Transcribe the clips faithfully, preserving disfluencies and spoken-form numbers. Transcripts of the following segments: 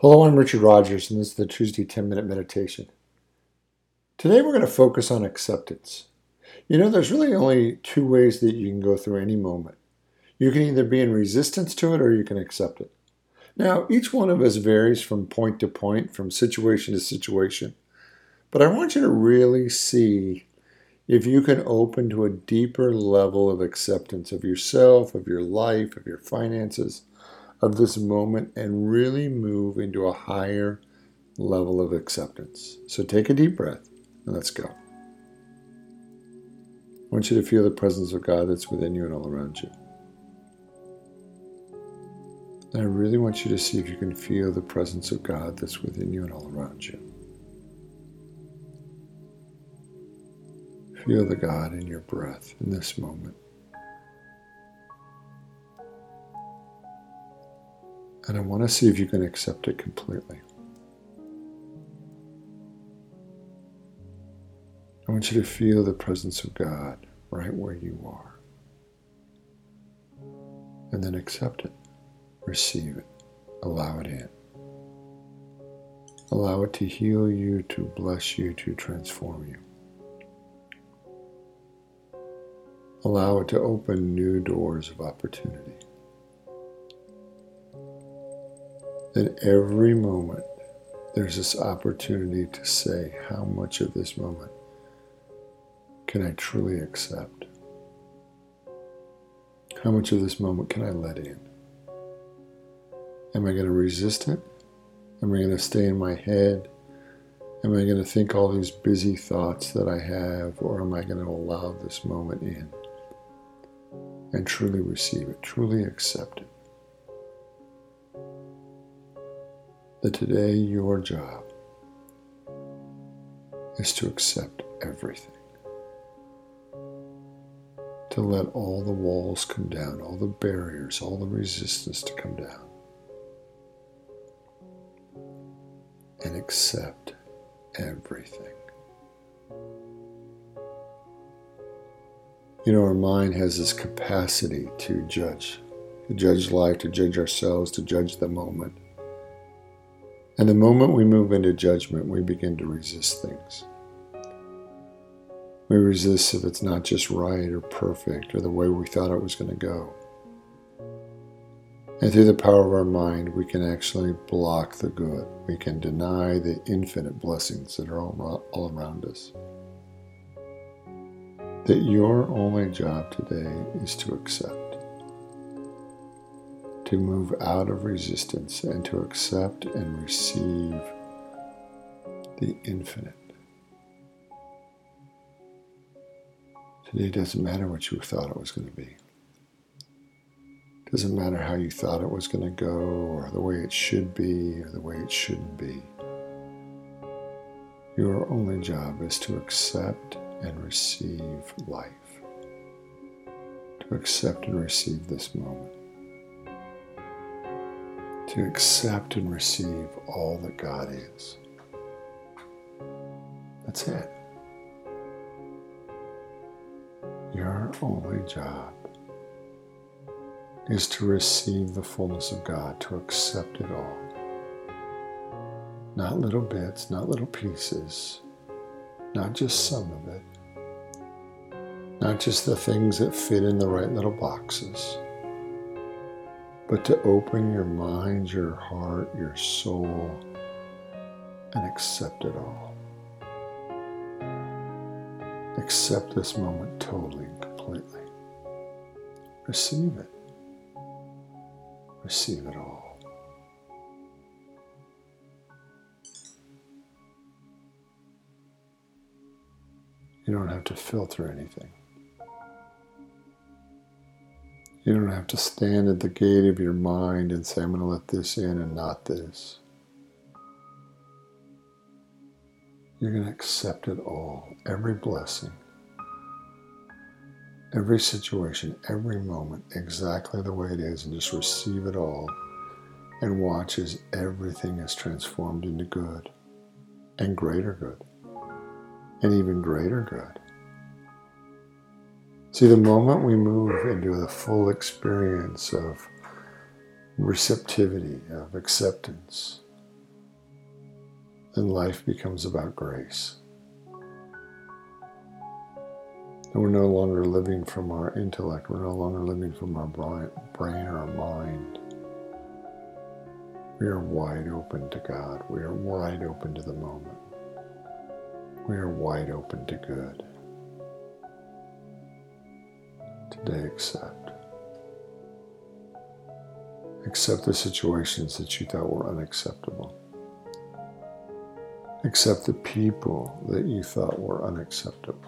Hello, I'm Richard Rogers, and this is the Tuesday ten minute meditation. Today we're going to focus on acceptance. You know, there's really only two ways that you can go through any moment. You can either be in resistance to it or you can accept it. Now, each one of us varies from point to point, from situation to situation. But I want you to really see if you can open to a deeper level of acceptance of yourself, of your life, of your finances, of this moment, and really move into a higher level of acceptance. So take a deep breath and let's go. I want you to feel the presence of God that's within you and all around you. And I really want you to see if you can feel the presence of God that's within you and all around you. Feel the God in your breath in this moment. And I want to see if you can accept it completely. I want you to feel the presence of God right where you are. And then accept it. Receive it. Allow it in. Allow it to heal you, to bless you, to transform you. Allow it to open new doors of opportunity. That every moment there's this opportunity to say, how much of this moment can I truly accept? How much of this moment can I let in? Am I going to resist it? Am I going to stay in my head? Am I going to think all these busy thoughts that I have? Or am I going to allow this moment in and truly receive it, truly accept it? That today your job is to accept everything. To let all the walls come down, all the barriers, all the resistance to come down. And accept everything. You know, our mind has this capacity to judge, to judge life, to judge ourselves, to judge the moment. And the moment we move into judgment, we begin to resist things. We resist if it's not just right or perfect or the way we thought it was going to go. And through the power of our mind, we can actually block the good. We can deny the infinite blessings that are all, all around us. That your only job today is to accept. To move out of resistance and to accept and receive the infinite. Today doesn't matter what you thought it was going to be. It doesn't matter how you thought it was going to go or the way it should be or the way it shouldn't be. Your only job is to accept and receive life. To accept and receive this moment. To accept and receive all that God is. That's it. Your only job is to receive the fullness of God, to accept it all. Not little bits, not little pieces, not just some of it, not just the things that fit in the right little boxes, but to open your mind, your heart, your soul, and accept it all. Accept this moment totally and completely. Receive it. Receive it all. You don't have to filter anything. You don't have to stand at the gate of your mind and say, I'm going to let this in and not this. You're going to accept it all, every blessing, every situation, every moment, exactly the way it is, and just receive it all and watch as everything is transformed into good and greater good and even greater good. See, the moment we move into the full experience of receptivity, of acceptance, then life becomes about grace. And we're no longer living from our intellect. We're no longer living from our brain or our mind. We are wide open to God. We are wide open to the moment. We are wide open to good. Today, accept. Accept the situations that you thought were unacceptable. Accept the people that you thought were unacceptable.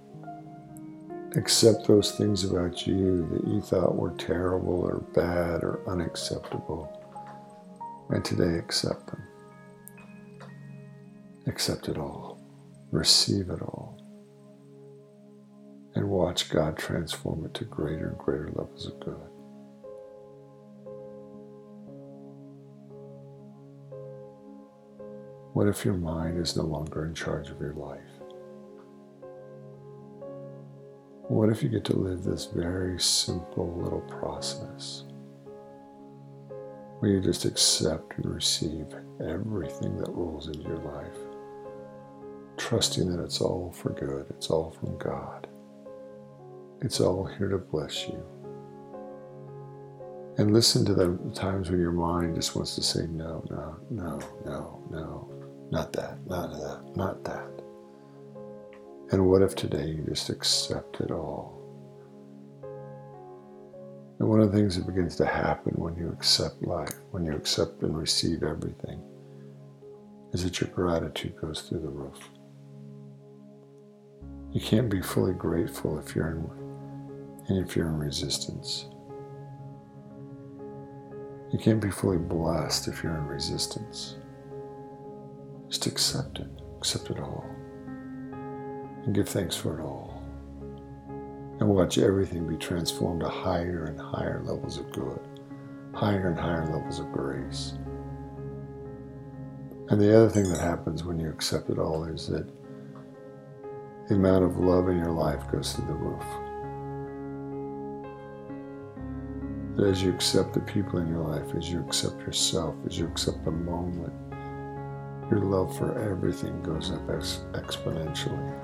Accept those things about you that you thought were terrible or bad or unacceptable. And today, accept them. Accept it all. Receive it all. And watch God transform it to greater and greater levels of good. What if your mind is no longer in charge of your life? What if you get to live this very simple little process where you just accept and receive everything that rolls into your life, trusting that it's all for good, it's all from God, it's all here to bless you. And listen to the times when your mind just wants to say, no, no, no, no, no, not that, not that, not that. And what if today you just accept it all? And one of the things that begins to happen when you accept life, when you accept and receive everything, is that your gratitude goes through the roof. You can't be fully grateful if you're in, and if you're in resistance. You can't be fully blessed if you're in resistance. Just accept it. Accept it all. And give thanks for it all. And watch everything be transformed to higher and higher levels of good, higher and higher levels of grace. And the other thing that happens when you accept it all is that the amount of love in your life goes through the roof. That as you accept the people in your life, as you accept yourself, as you accept the moment, your love for everything goes up ex- exponentially.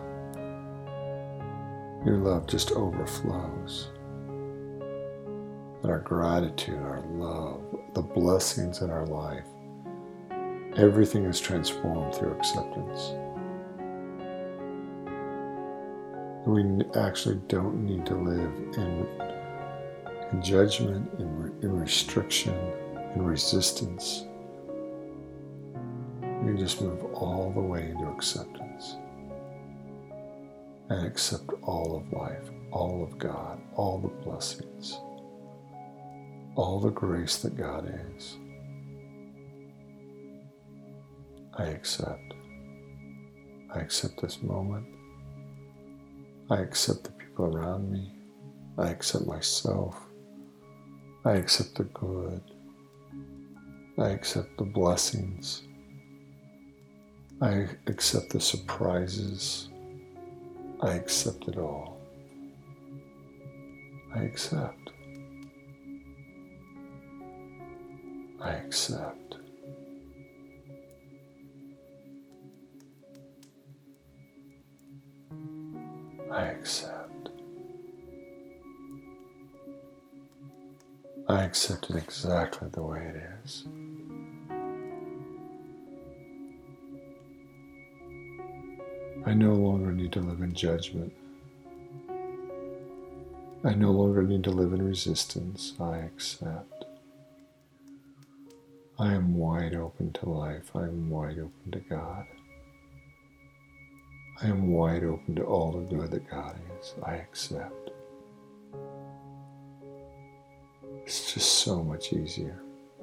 Your love just overflows. And our gratitude, our love, the blessings in our life, everything is transformed through acceptance. We actually don't need to live in, in judgment, in, in restriction, in resistance. We just move all the way into acceptance. And accept all of life, all of God, all the blessings, all the grace that God is. I accept. I accept this moment. I accept the people around me. I accept myself. I accept the good. I accept the blessings. I accept the surprises. I accept it all. I accept. I accept. I accept. I accept it exactly the way it is. I no longer need to live in judgment. I no longer need to live in resistance. I accept. I am wide open to life. I am wide open to God. I am wide open to all the good that God is. I accept. It's just so much easier.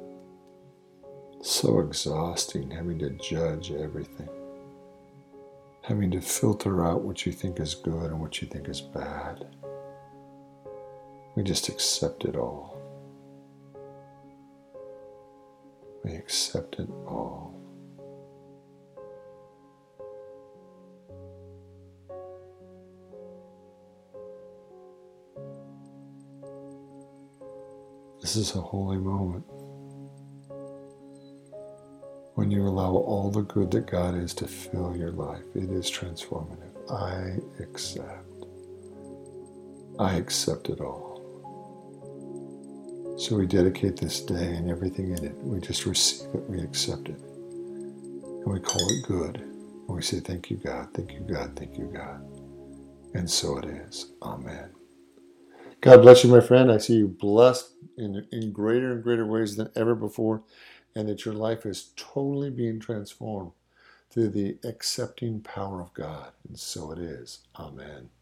So exhausting having to judge everything. Having to filter out what you think is good and what you think is bad. We just accept it all. We accept it all. This is a holy moment. when you allow all the good that God is to fill your life. It is transformative. I accept. I accept it all. So we dedicate this day and everything in it. We just receive it. We accept it. And we call it good. And we say, thank you, God. Thank you, God. Thank you, God. And so it is. Amen. God bless you, my friend. I see you blessed in, in greater and greater ways than ever before, and that your life is totally being transformed through the accepting power of God. And so it is. Amen.